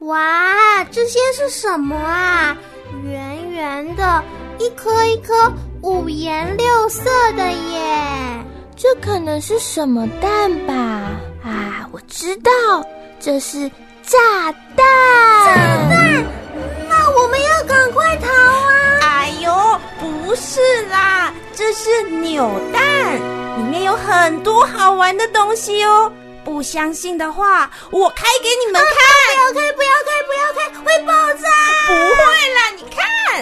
哇，这些是什么啊？圆圆的，一颗一颗五颜六色的耶！ 这可能是什么蛋吧？啊，我知道，这是炸弹！ 炸弹？那我们要赶快逃啊！ 哎呦，不是啦，这是扭蛋，里面有很多好玩的东西哦。不相信的话，我开给你们看。 不要开，会爆炸！ 不会啦，你看。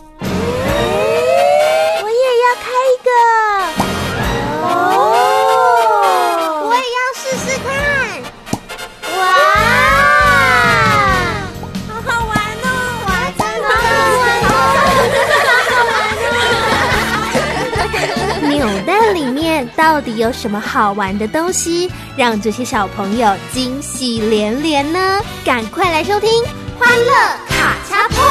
我也要开一个。 我也要试试看。哇， 好好玩哦！ 哇，真的好好玩哦！ 扭蛋里面到底有什么好玩的东西，让这些小朋友惊喜连连呢？赶快来收听《欢乐卡恰碰》。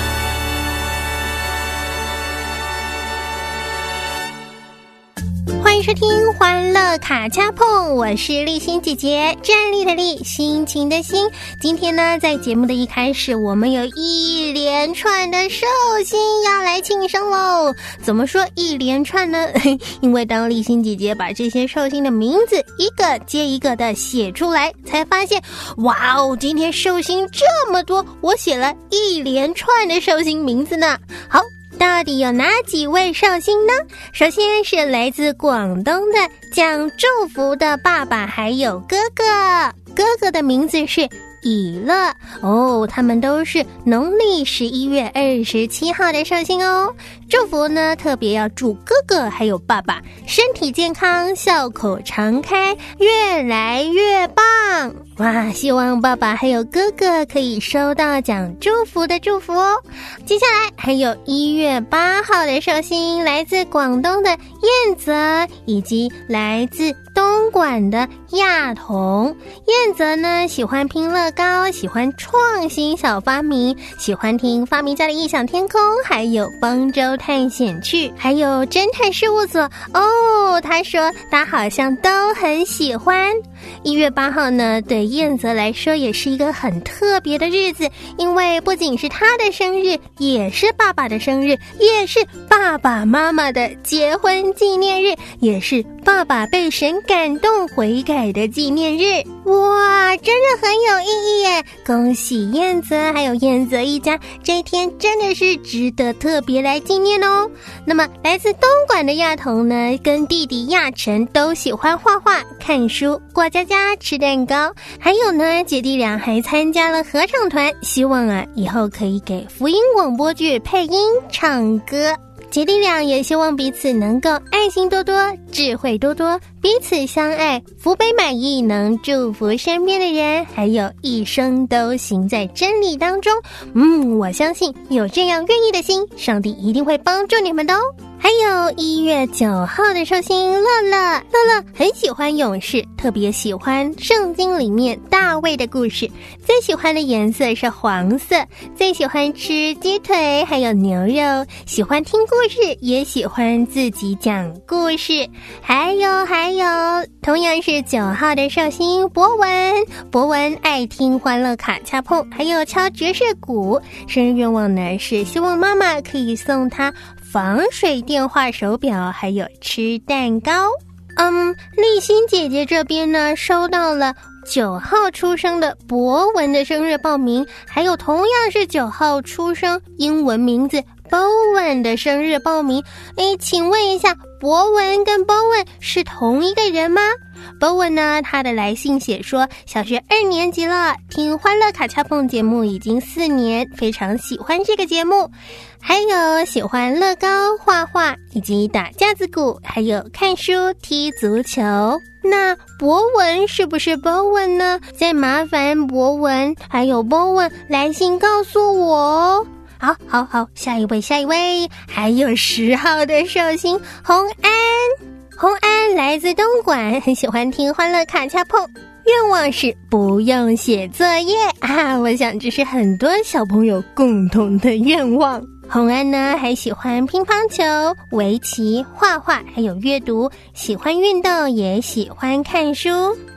欢迎收听《欢乐卡恰碰》，我是立新姐姐，站立的立，心情的心。今天呢，在节目的一开始，我们有一连串的寿星要来庆生喽。怎么说一连串呢？因为当立新姐姐把这些寿星的名字一个接一个的写出来，才发现，哇哦，今天寿星这么多，我写了一连串的寿星名字呢。好，到底有哪几位寿星呢？首先是来自广东的讲祝福的爸爸还有哥哥，哥哥的名字是以乐哦，他们都是农历11月27号的寿星哦。祝福呢，特别要祝哥哥还有爸爸身体健康，笑口常开，越来越棒。哇，希望爸爸还有哥哥可以收到讲祝福的祝福哦。接下来还有1月8号的寿星，来自广东的燕泽，以及来自东莞的亚彤。燕泽呢，喜欢拼乐高，喜欢创新小发明，喜欢听发明家的异想天空，还有邦州探险去，还有侦探事务所哦。他说他好像都很喜欢。1月8号呢，对燕泽来说也是一个很特别的日子，因为不仅是他的生日，也是爸爸的生日，也是爸爸妈妈的结婚纪念日，也是爸爸被神感动悔改的纪念日。哇，真的很有意义耶！恭喜燕泽还有燕泽一家，这一天真的是值得特别来纪念哦。那么来自东莞的亚彤呢，跟弟弟亚晨都喜欢画画、看书、过家家、吃蛋糕，还有呢，姐弟俩还参加了合唱团，希望啊以后可以给福音广播剧配音唱歌。姐弟俩也希望彼此能够爱心多多，智慧多多，彼此相爱，福杯满溢，能祝福身边的人，还有一生都行在真理当中。我相信有这样愿意的心，上帝一定会帮助你们的哦。还有1月9号的寿星乐乐，乐乐很喜欢勇士，特别喜欢圣经里面大卫的故事，最喜欢的颜色是黄色，最喜欢吃鸡腿还有牛肉，喜欢听故事，也喜欢自己讲故事。还有同样是9号的寿星博文，博文爱听欢乐卡恰碰，还有敲爵士鼓，生日愿望呢是希望妈妈可以送他防水电话手表，还有吃蛋糕。立新姐姐这边呢收到了9号出生的博文的生日报名，还有同样是9号出生，英文名字 Bowen 的生日报名。请问一下，博文跟 Bowen 是同一个人吗？Bowen 呢，他的来信写说，小学2年级了，听欢乐卡恰碰节目已经4年，非常喜欢这个节目，还有喜欢乐高、画画以及打架子鼓，还有看书、踢足球。那博文是不是 Bowen 呢？再麻烦博文还有 Bowen 来信告诉我哦。好，下一位，还有10号的寿星洪安来自东莞，很喜欢听欢乐卡恰碰，愿望是不用写作业啊！我想这是很多小朋友共同的愿望。洪安呢还喜欢乒乓球、围棋、画画，还有阅读，喜欢运动，也喜欢看书。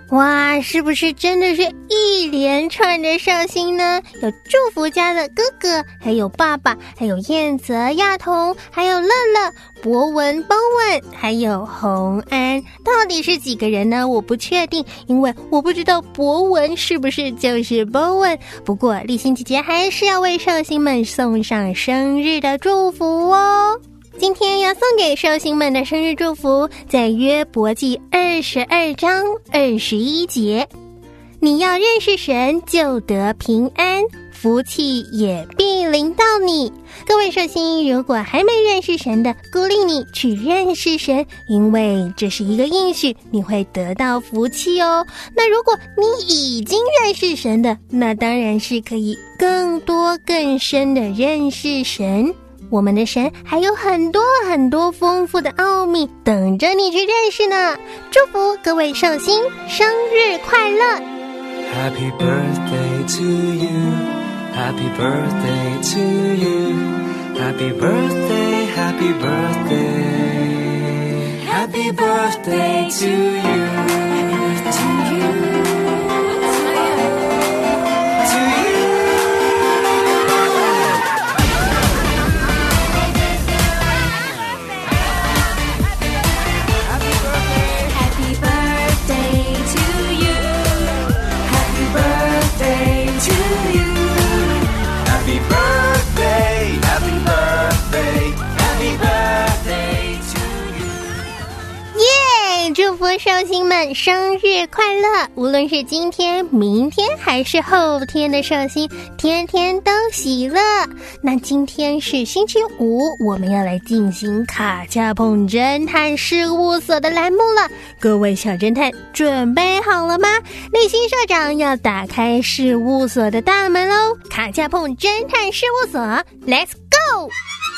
哇，是不是真的是一连串的寿星呢？有祝福家的哥哥，还有爸爸，还有燕泽、亚彤，还有乐乐、博文、包文，还有洪安。到底是几个人呢？我不确定，因为我不知道博文是不是就是包文。不过立新姐姐还是要为寿星们送上生日的祝福哦。今天要送给寿星们的生日祝福，在约伯记22章21节，你要认识神，就得平安，福气也必临到你。各位寿星，如果还没认识神的，鼓励你去认识神，因为这是一个应许，你会得到福气哦。那如果你已经认识神的，那当然是可以更多更深的认识神。我们的神还有很多很多丰富的奥秘等着你去认识呢。祝福各位寿星生日快乐 Happy birthday to you Happy birthday to you Happy birthday Happy birthday Happy birthday to you To you 祝福寿星们生日快乐！无论是今天、明天还是后天的寿星，天天都喜乐。那今天是星期五，我们要来进行卡恰碰侦探事务所的栏目了。各位小侦探准备好了吗？立新社长要打开事务所的大门喽！卡恰碰侦探事务所 ，Let's go！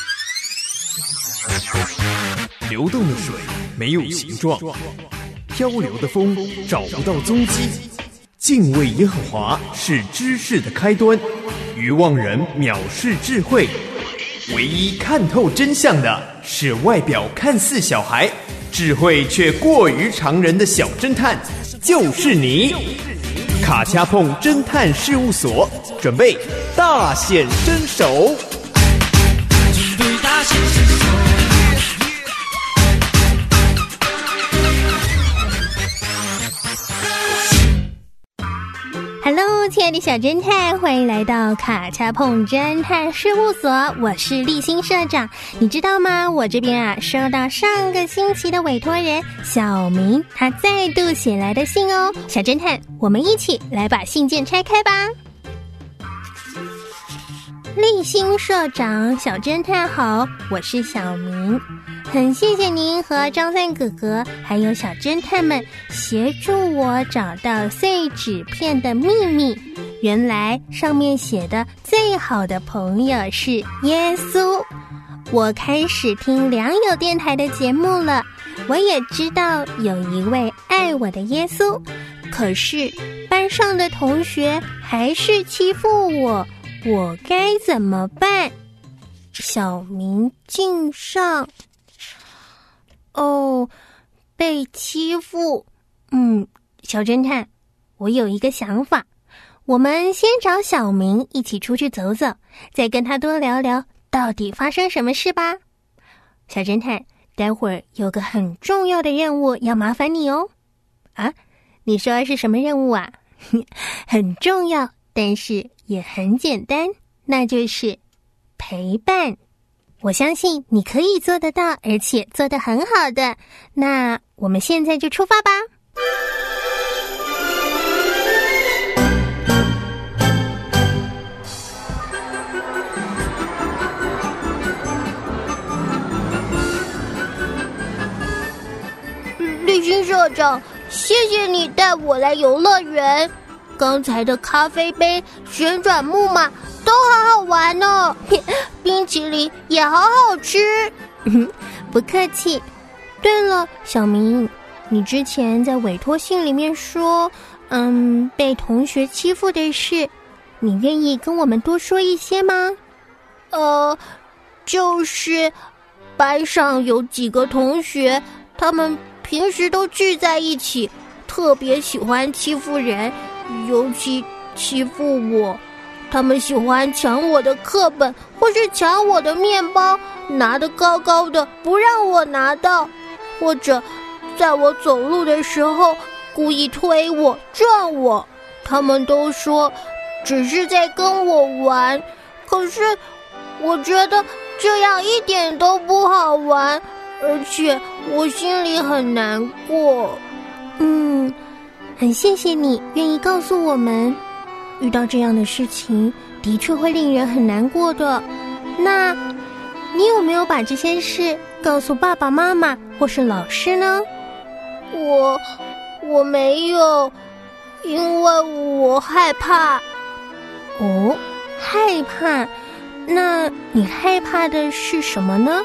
流动的水没有形状，漂流的风找不到踪迹。敬畏耶和华是知识的开端，愚妄人藐视智慧。唯一看透真相的是外表看似小孩，智慧却过于常人的小侦探，就是你。卡恰碰侦探事务所准备大显身手。 军队大显身手。 Hello， 亲爱的小侦探，欢迎来到卡恰碰侦探事务所，我是立新社长。你知道吗？我这边收到上个星期的委托人小明他再度写来的信哦。小侦探，我们一起来把信件拆开吧。立新社长，小侦探好，我是小明。很谢谢您和张三哥哥还有小侦探们协助我找到碎纸片的秘密。原来上面写的最好的朋友是耶稣。我开始听良友电台的节目了，我也知道有一位爱我的耶稣，可是班上的同学还是欺负我，我该怎么办？小明敬上。哦，被欺负。小侦探，我有一个想法，我们先找小明一起出去走走，再跟他多聊聊到底发生什么事吧。小侦探，待会儿有个很重要的任务要麻烦你哦。啊，你说是什么任务啊？很重要，但是也很简单，那就是陪伴。我相信你可以做得到，而且做得很好的。那我们现在就出发吧。立新社长，谢谢你带我来游乐园。刚才的咖啡杯、旋转木马都好好玩哦，冰淇淋也好好吃。不客气。对了，小明，你之前在委托信里面说，被同学欺负的事，你愿意跟我们多说一些吗？就是班上有几个同学，他们平时都聚在一起，特特别喜欢欺负人，尤其欺负我。他们喜欢抢我的课本，或是抢我的面包，拿得高高的不让我拿到，或者在我走路的时候故意推我撞我。他们都说只是在跟我玩，可是我觉得这样一点都不好玩，而且我心里很难过。很谢谢你愿意告诉我们，遇到这样的事情的确会令人很难过的。那你有没有把这些事告诉爸爸妈妈或是老师呢？我没有，因为我害怕。哦，害怕？那你害怕的是什么呢？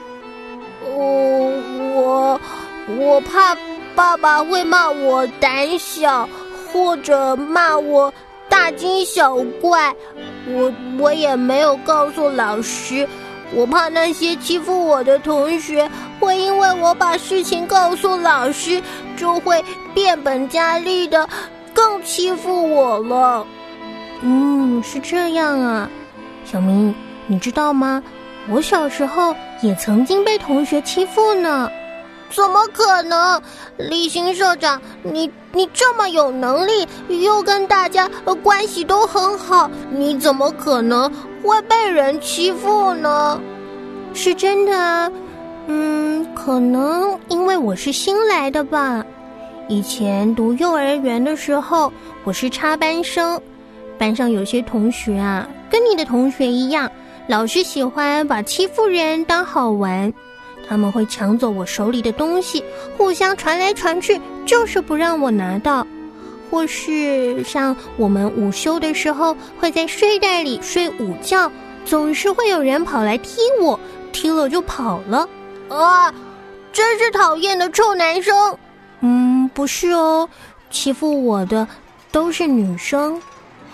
我怕爸爸会骂我胆小，或者骂我大惊小怪。我也没有告诉老师，我怕那些欺负我的同学会因为我把事情告诉老师，就会变本加厉的更欺负我了。是这样啊。小明，你知道吗？我小时候也曾经被同学欺负呢。怎么可能？立新社长，你这么有能力，又跟大家关系都很好，你怎么可能会被人欺负呢？是真的啊。可能因为我是新来的吧。以前读幼儿园的时候，我是插班生，班上有些同学啊，跟你的同学一样，老是喜欢把欺负人当好玩。他们会抢走我手里的东西，互相传来传去，就是不让我拿到。或是像我们午休的时候，会在睡袋里睡午觉，总是会有人跑来踢我，踢了就跑了。真是讨厌的臭男生。不是哦，欺负我的都是女生。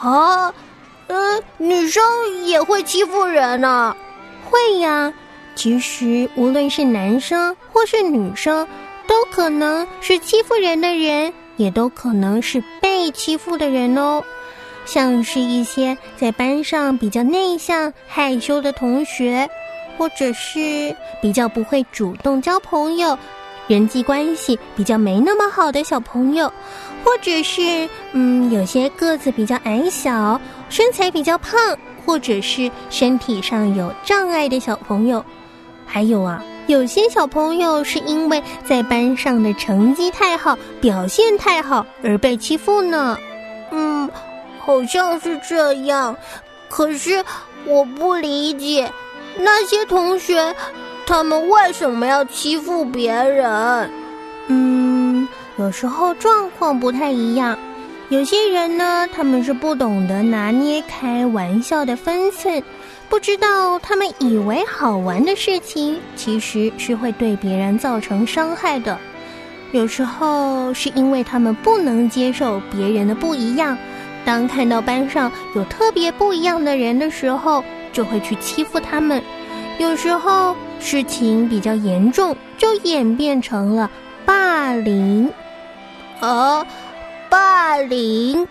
女生也会欺负人啊？会呀。其实无论是男生或是女生，都可能是欺负人的人，也都可能是被欺负的人哦。像是一些在班上比较内向害羞的同学，或者是比较不会主动交朋友，人际关系比较没那么好的小朋友，或者是有些个子比较矮小，身材比较胖，或者是身体上有障碍的小朋友。还有啊，有些小朋友是因为在班上的成绩太好，表现太好而被欺负呢。好像是这样。可是我不理解那些同学，他们为什么要欺负别人？有时候状况不太一样。有些人呢，他们是不懂得拿捏开玩笑的分寸，不知道他们以为好玩的事情，其实是会对别人造成伤害的。有时候是因为他们不能接受别人的不一样，当看到班上有特别不一样的人的时候，就会去欺负他们。有时候事情比较严重，就演变成了霸凌。霸凌，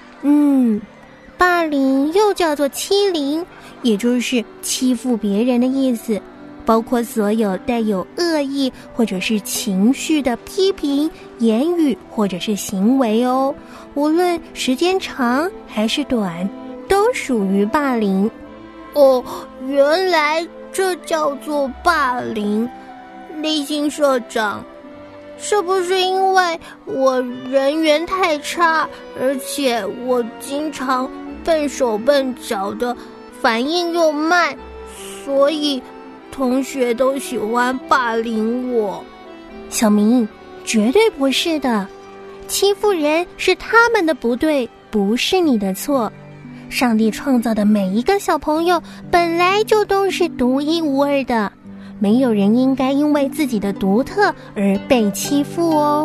霸凌又叫做欺凌，也就是欺负别人的意思，包括所有带有恶意或者是情绪的批评、言语或者是行为哦，无论时间长还是短，都属于霸凌。原来这叫做霸凌。立新社长，是不是因为我人缘太差，而且我经常笨手笨脚的，反应又慢，所以同学都喜欢霸凌我？小明，绝对不是的，欺负人是他们的不对，不是你的错。上帝创造的每一个小朋友本来就都是独一无二的，没有人应该因为自己的独特而被欺负哦。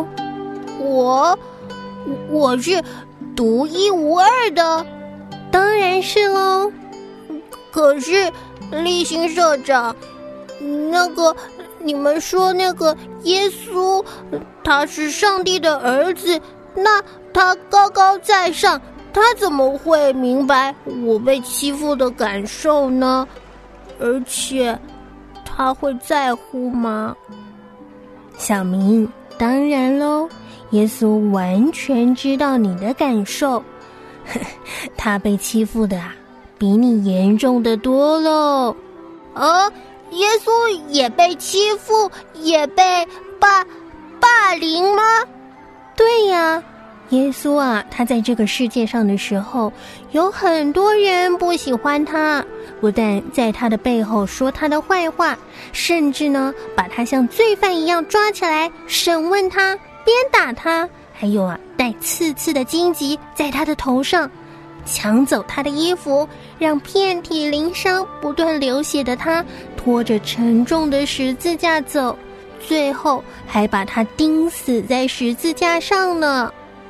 我是独一无二的？当然是喽。可是立新社长， 你们说那个耶稣，他是上帝的儿子，那他高高在上，他怎么会明白我被欺负的感受呢？而且他会在乎吗？小明，当然咯，耶稣完全知道你的感受。他被欺负的比你严重的多咯。耶稣也被欺负，也被霸凌吗？对呀，耶稣他在这个世界上的时候，有很多人不喜欢他，不但在他的背后说他的坏话，甚至呢把他像罪犯一样抓起来审问他，鞭打他，还有带刺刺的荆棘在他的头上，抢走他的衣服，让遍体鳞伤不断流血的他拖着沉重的十字架走，最后还把他钉死在十字架上呢。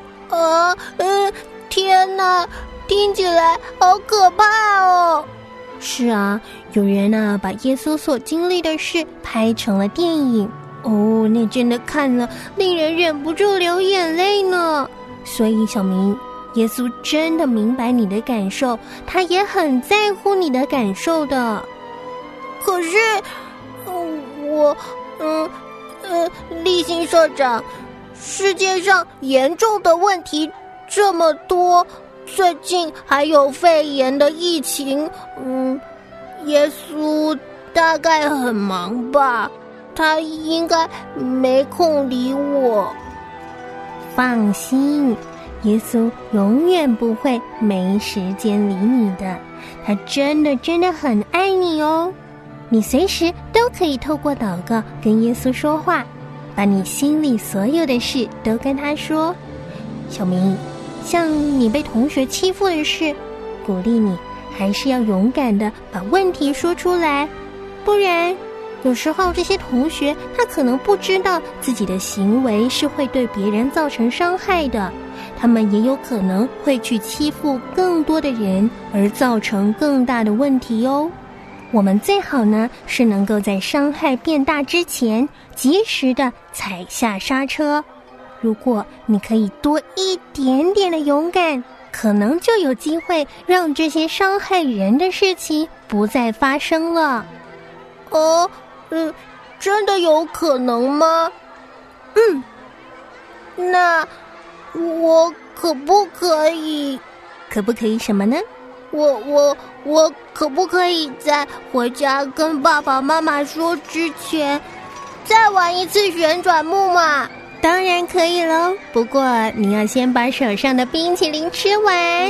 天哪，听起来好可怕哦。是啊，有人把耶稣所经历的事拍成了电影，那真的看了令人忍不住流眼泪呢。所以小明，耶稣真的明白你的感受，他也很在乎你的感受的。可是立新社长，世界上严重的问题这么多，最近还有肺炎的疫情，耶稣大概很忙吧，他应该没空理我。放心，耶稣永远不会没时间理你的，他真的很爱你哦。你随时都可以透过祷告跟耶稣说话，把你心里所有的事都跟他说。小明，像你被同学欺负的事，鼓励你还是要勇敢的把问题说出来，不然有时候这些同学他可能不知道自己的行为是会对别人造成伤害的，他们也有可能会去欺负更多的人，而造成更大的问题哦。我们最好呢是能够在伤害变大之前及时的踩下刹车。如果你可以多一点点的勇敢，可能就有机会让这些伤害人的事情不再发生了。真的有可能吗？那我可不可以什么呢？我可不可以在回家跟爸爸妈妈说之前再玩一次旋转木马？当然可以咯，不过你要先把手上的冰淇淋吃完。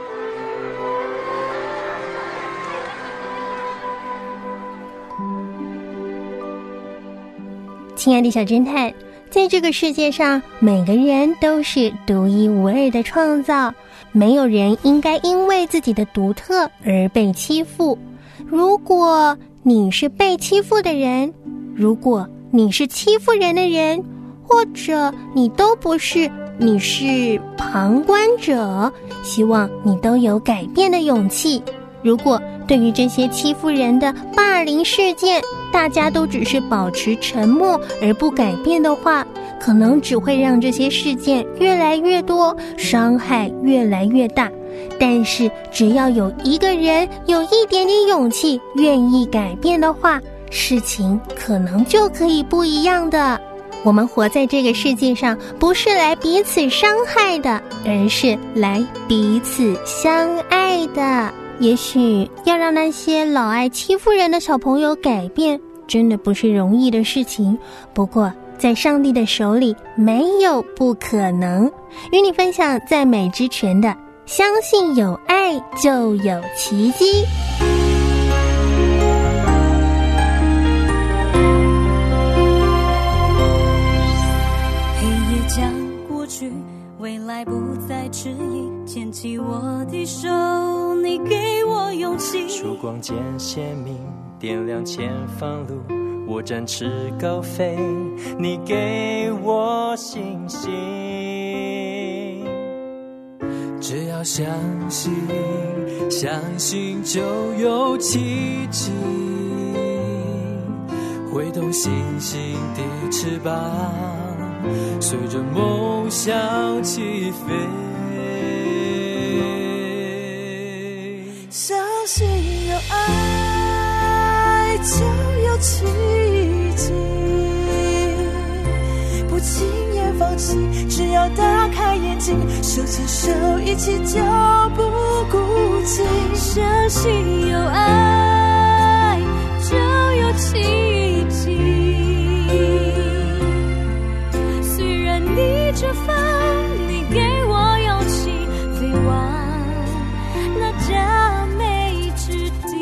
亲爱的小侦探，在这个世界上，每个人都是独一无二的创造，没有人应该因为自己的独特而被欺负。如果你是被欺负的人，如果你是欺负人的人，或者你都不是，你是旁观者，希望你都有改变的勇气。如果对于这些欺负人的霸凌事件，大家都只是保持沉默而不改变的话，可能只会让这些事件越来越多，伤害越来越大。但是只要有一个人有一点点勇气，愿意改变的话，事情可能就可以不一样的。我们活在这个世界上，不是来彼此伤害的，而是来彼此相爱的。也许要让那些老爱欺负人的小朋友改变，真的不是容易的事情。不过在上帝的手里，没有不可能。与你分享赞美之泉的相信有爱就有奇迹。 黑夜将过去，未来不再迟疑，牵起我的手，你给我勇气。 曙光渐鲜明，点亮前方路，我展翅高飞，你给我信心。 只要相信，相信就有奇迹， 挥动星星的翅膀，随着梦想起飞。 相信有爱就有奇迹，不轻言放弃，只要打开眼睛，手牵手一起就不孤寂。相信有爱就有奇迹，虽然逆着风，你给我勇气飞往那佳美之地。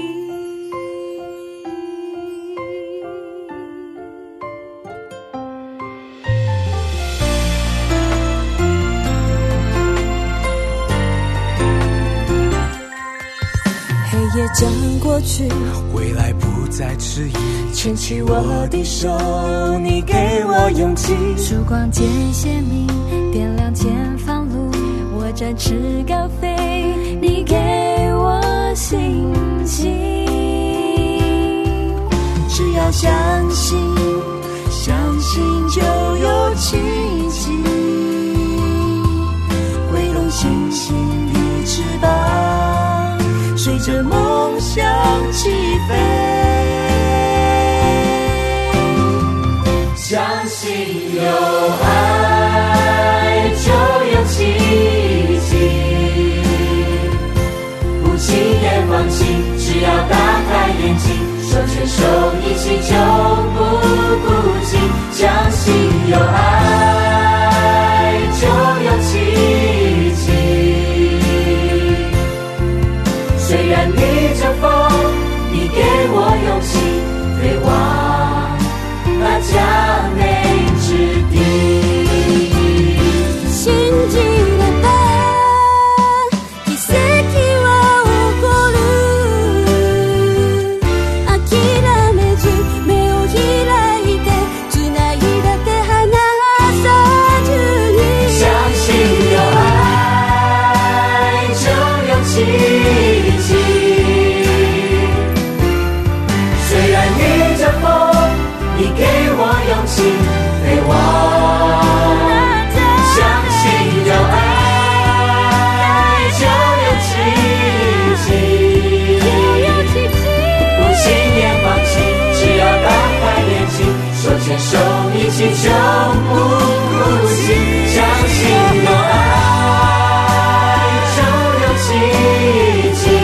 黑夜将过去， 未来不再迟疑， 牵起我的手，你给我勇气。曙光渐鲜明，点亮前方路，我展翅高飞，你给我信心。只要相信，相信就有奇迹，挥动星星的翅膀，随着梦想起飞。相信有爱就有奇迹，不轻言放弃，只要打开眼睛，手牵手一起就不孤寂。相信有爱就有奇迹，虽然逆着风，你给我勇气飞往那佳美之地。信じれば奇跡は起こる。諦めず目を開いて、つないだ手離さずに。相信有愛就有奇跡，虽然逆着风，你给我勇气飞往。相信有爱就有奇迹，不轻言放弃，只要打开眼睛，手牵手一起就不孤寂。相信有爱就有奇迹，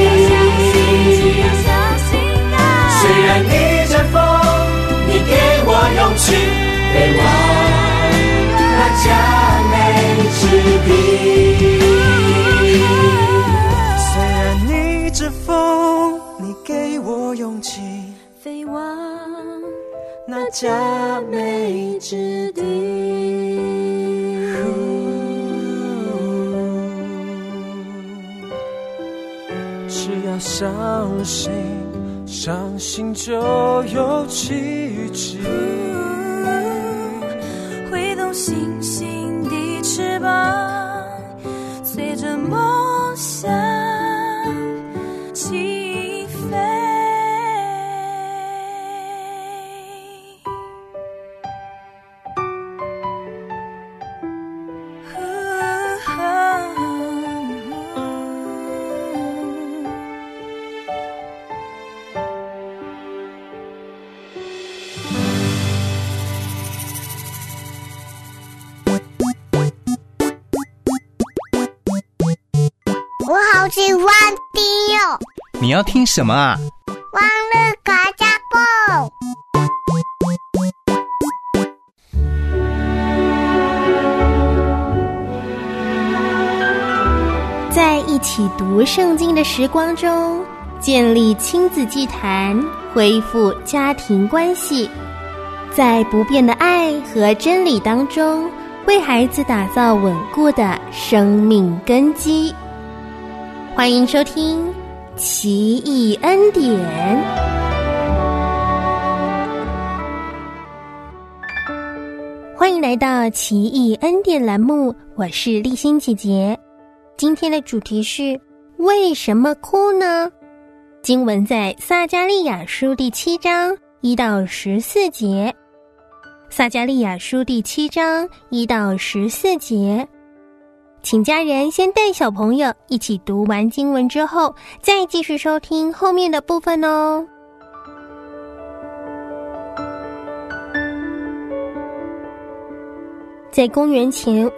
虽然逆着风，你给我勇气飞往那佳美之地。 虽然逆着风，你给我勇气飞往那佳美之地。只要相信，相信就有奇迹， 挥动星星的翅膀，随着梦想起飞。 我好喜欢听哦！ 你要听什么啊？ 忘了卡加蹦。 在一起读圣经的时光中，建立亲子祭坛，恢复家庭关系，在不变的爱和真理当中，为孩子打造稳固的生命根基。欢迎收听奇异恩典。欢迎来到奇异恩典栏目，我是丽欣姐姐。今天的主题是为什么哭呢？经文在撒迦利亚书第7章 1到14节，撒迦利亚书第7章1到14节。请家人先带小朋友一起读完经文之后，再继续收听后面的部分哦。在公元前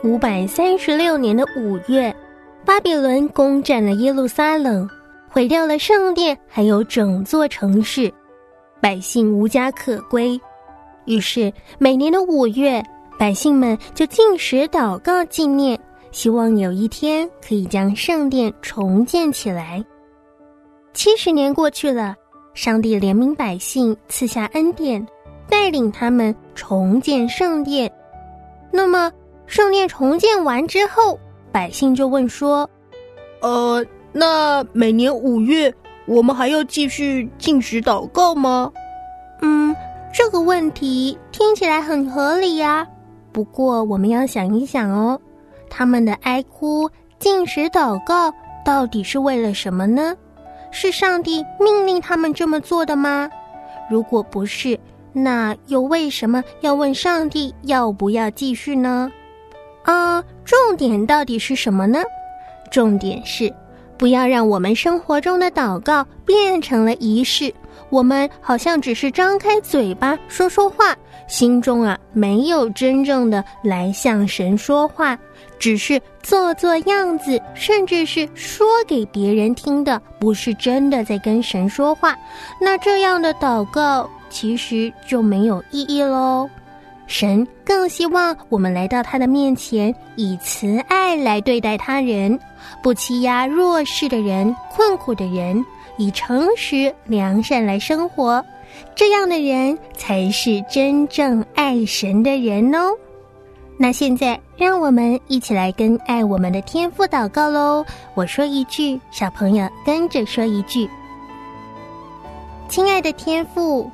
536年的5月，巴比伦攻占了耶路撒冷，毁掉了圣殿，还有整座城市，百姓无家可归。于是每年的5月，百姓们就禁食祷告纪念，希望有一天可以将圣殿重建起来。70年过去了，上帝怜悯百姓，赐下恩典，带领他们重建圣殿。那么圣殿重建完之后，百姓就问说， 那每年5月我们还要继续禁食祷告吗？ 这个问题听起来很合理呀。不过我们要想一想哦，他们的哀哭、禁食祷告到底是为了什么呢？是上帝命令他们这么做的吗？如果不是，那又为什么要问上帝要不要继续呢？重点到底是什么呢？重点是不要让我们生活中的祷告变成了仪式，我们好像只是张开嘴巴说说话，心中没有真正的来向神说话，只是做做样子，甚至是说给别人听的，不是真的在跟神说话。那这样的祷告其实就没有意义咯。神更希望我们来到他的面前，以慈爱来对待他人，不欺压弱势的人、困苦的人，以诚实良善来生活，这样的人才是真正爱神的人哦。那现在让我们一起来跟爱我们的天父祷告咯。我说一句，小朋友跟着说一句。亲爱的天父，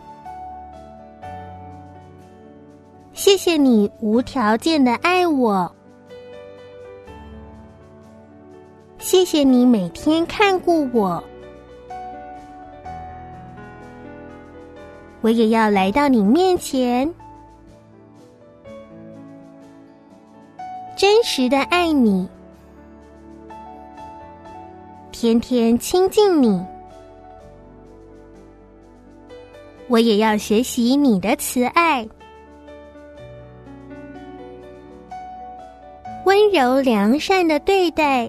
谢谢你无条件的爱我，谢谢你每天看顾我，我也要来到你面前，真实的爱你，天天亲近你。我也要学习你的慈爱，温柔良善的对待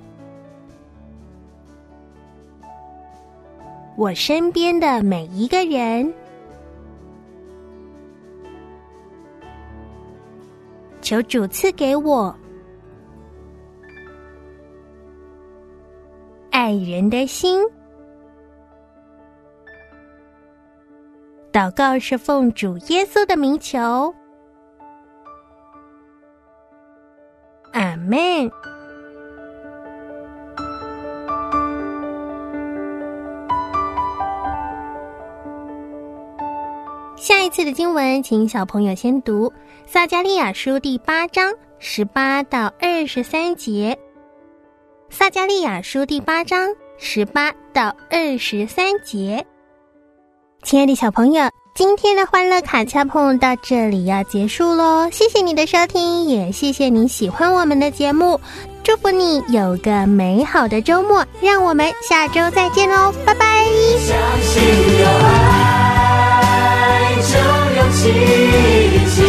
我身边的每一个人。求主赐给我爱人的心。祷告是奉主耶稣的名求，阿们。下一次的经文，请小朋友先读撒迦利亚书第8章18到23节。撒迦利亚书第8章18到23节。亲爱的小朋友，今天的欢乐卡恰碰到这里要结束咯，谢谢你的收听，也谢谢你喜欢我们的节目，祝福你有个美好的周末，让我们下周再见咯，拜拜。 相信有爱就有奇迹，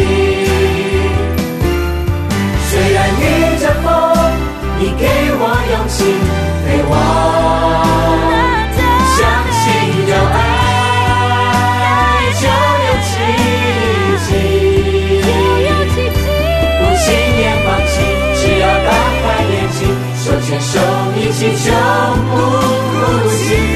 虽然遇着风，你给我勇气飞往。相信有爱就有奇迹，不轻言放弃，只要大快点心，手牵手一起就不哭泣。